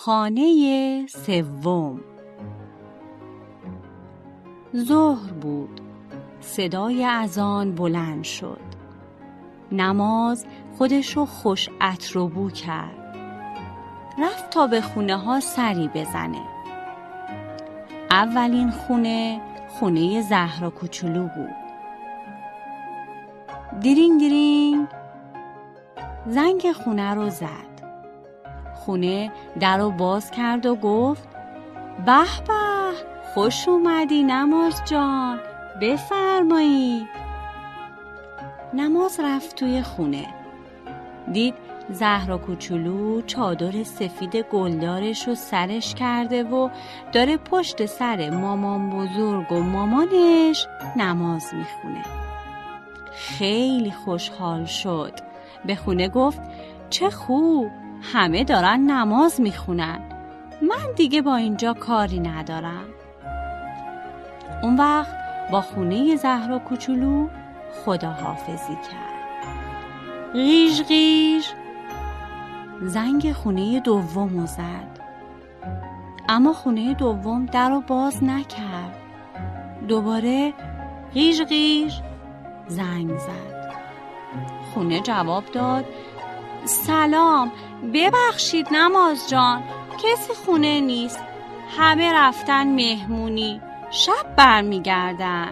خانه سوم. ظهر بود. صدای اذان بلند شد. نماز خودش رو خوش عطر و بو کرد. رفت تا به خونه ها سری بزنه. اولین خونه زهرا کوچولو بود. دیرینگ دیرینگ زنگ خونه رو زد. خونه در رو باز کرد و گفت به به، خوش اومدی نماز جان، بفرمایید. نماز رفت توی خونه. دید زهرا کوچولو چادر سفید گلدارش رو سرش کرده و داره پشت سر مامان بزرگ و مامانش نماز میخونه. خیلی خوشحال شد. به خونه گفت چه خوب، همه دارن نماز میخونن، من دیگه با اینجا کاری ندارم. اون وقت با خونه زهرا کوچولو خداحافظی کرد. غیژ غیژ زنگ خونه دوم زد. اما خونه دوم در رو باز نکرد. دوباره غیژ غیژ زنگ زد. خونه جواب داد سلام، ببخشید نماز جان، کسی خونه نیست، همه رفتن مهمونی، شب برمیگردن.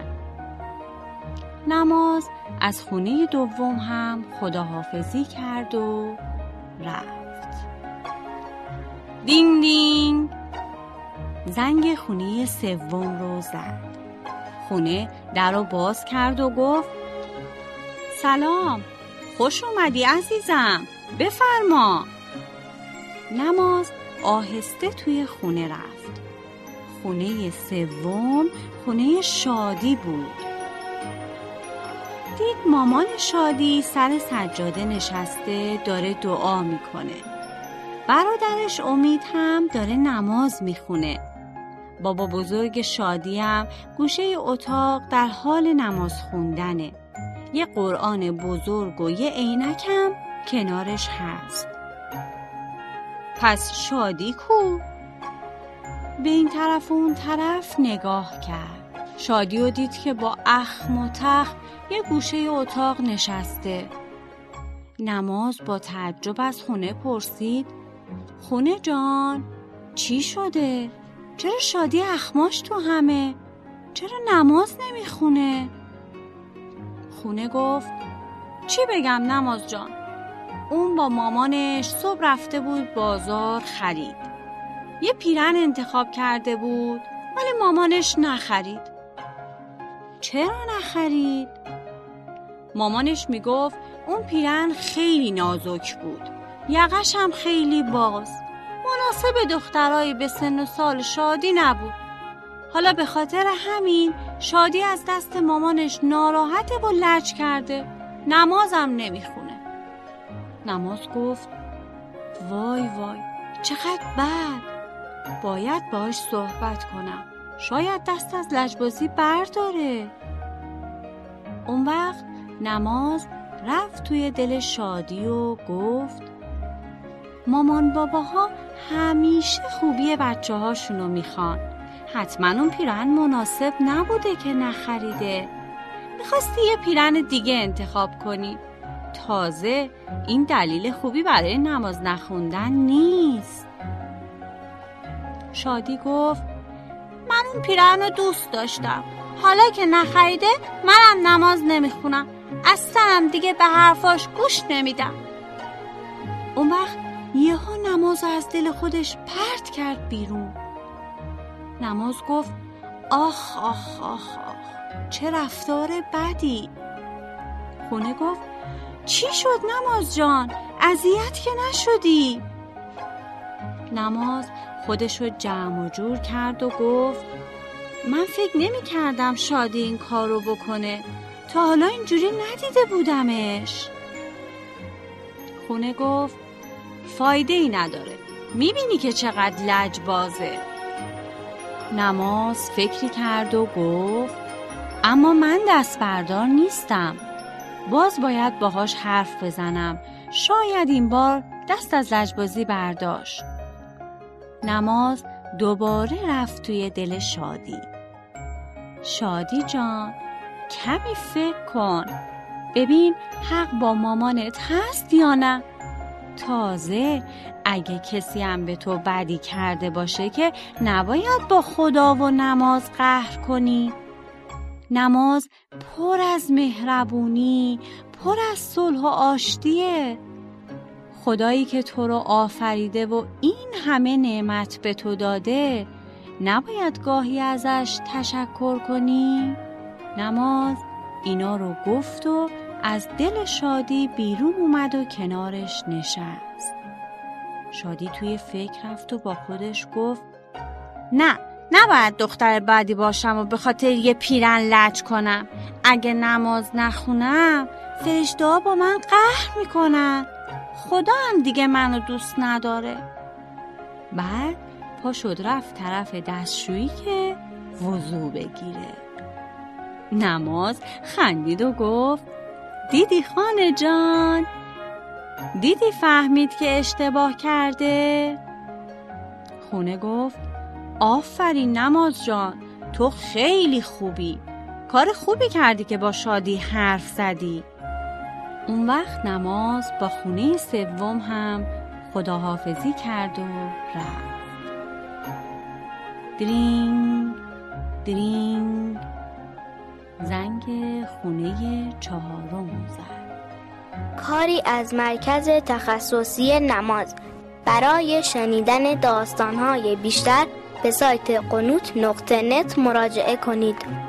نماز از خونه دوم هم خداحافظی کرد و رفت. دینگ دینگ زنگ خونه سوم رو زد. خونه در رو باز کرد و گفت سلام، خوش اومدی عزیزم، بفرما. نماز آهسته توی خونه رفت. خونه سوم خونه شادی بود. دید مامان شادی سر سجاده نشسته داره دعا میکنه. برادرش امید هم داره نماز میخونه. بابا بزرگ شادی هم گوشه اتاق در حال نماز خوندنه. یه قرآن بزرگ و یه عینکم کنارش هست. پس شادی کو؟ به این طرف و اون طرف نگاه کرد. شادی رو دید که با اخم و تخم یه گوشه اتاق نشسته. نماز با تعجب از خونه پرسید خونه جان، چی شده؟ چرا شادی اخماش تو همه؟ چرا نماز نمیخونه؟ خونه گفت چی بگم نماز جان، اون با مامانش صبح رفته بود بازار خرید. یه پیرن انتخاب کرده بود ولی مامانش نخرید. چرا نخرید؟ مامانش میگفت اون پیرن خیلی نازک بود، یقش هم خیلی باز، مناسب دخترای به سن و سال شادی نبود. حالا به خاطر همین شادی از دست مامانش ناراحته و لج کرده، نمازم نمیخونه. نماز گفت وای وای، چقدر بد، باید باهاش صحبت کنم، شاید دست از لجبازی برداره. اون وقت نماز رفت توی دل شادی و گفت مامان باباها همیشه خوبی بچه هاشونو میخوان، حتما اون پیرن مناسب نبوده که نخریده، میخواستی یه پیرن دیگه انتخاب کنی. تازه این دلیل خوبی برای نماز نخوندن نیست. شادی گفت من اون پیرن رو دوست داشتم، حالا که نخریده منم نماز نمیخونم، اصلا هم دیگه به حرفاش گوش نمیدم. اون وقت یهو نماز از دل خودش پرت کرد بیرون. نماز گفت آخ آخ آخ آخ، چه رفتار بدی. خونه گفت چی شد نماز جان، اذیت که نشدی؟ نماز خودشو جمع و جور کرد و گفت من فکر نمی کردم شادی این کارو بکنه، تا حالا اینجوری ندیده بودمش. خونه گفت فایده ای نداره، میبینی که چقدر لجبازه. نماز فکری کرد و گفت اما من دست بردار نیستم، باز باید باهاش حرف بزنم، شاید این بار دست از لجبازی برداشت. نماز دوباره رفت توی دل شادی. شادی جان، کمی فکر کن، ببین حق با مامانت هست یا نه؟ تازه اگه کسی هم به تو بدی کرده باشه که نباید با خدا و نماز قهر کنی. نماز پر از مهربونی، پر از صلح و آشتیه. خدایی که تو رو آفریده و این همه نعمت به تو داده، نباید گاهی ازش تشکر کنی؟ نماز اینا رو گفت و از دل شادی بیرون اومد و کنارش نشست. شادی توی فکر رفت و با خودش گفت نه، نباید دختر بدی باشم و به خاطر یه پیرن لج کنم. اگه نماز نخونم فرشته‌ها با من قهر میکنن. خدا هم دیگه منو دوست نداره. بعد پا شد رفت طرف دستشویی که وضو بگیره. نماز خندید و گفت دیدی خانه جان؟ دیدی فهمید که اشتباه کرده؟ خونه گفت آفرین نماز جان، تو خیلی خوبی. کار خوبی کردی که با شادی حرف زدی. اون وقت نماز با خونه سوم هم خداحافظی کرد و رفت. درینگ درینگ زنگ خونه چهارم زد. کاری از مرکز تخصصی نماز. برای شنیدن داستان‌های بیشتر به سایت قنوت.net مراجعه کنید.